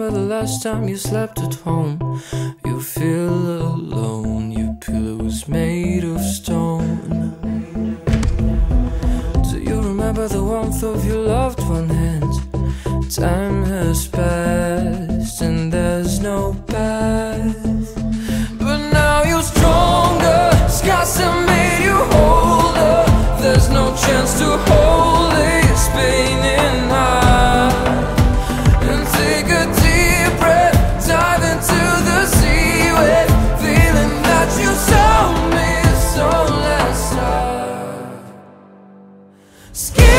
remember the last time you slept at home? You feel alone, your pillow's made of stone. Do you remember the warmth of your loved one hand? Time has passed and there's no path, but now you're stronger. Scars have made you older. There's no chance to hold this pain in heart. And take a deep breath, dive into the sea with feeling that you saw me so last time.